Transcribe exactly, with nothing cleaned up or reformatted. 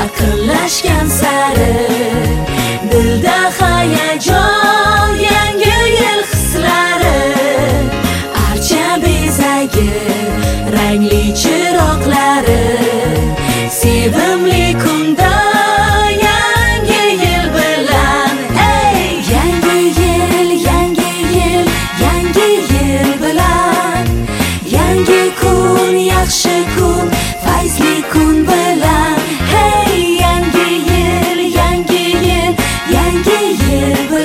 yaqinlashgan sari dilda hayajon, yangi yil hislari, archa bezagi rangli chiroqlari, sevimli kunda yangi yil bilan, ey yangi yil, yangi yil, yangi yil bilan, yangi kun, yaxshi kun, fayzli kun bilan, hey yangi yil, yangi yil, yangi yil bilan.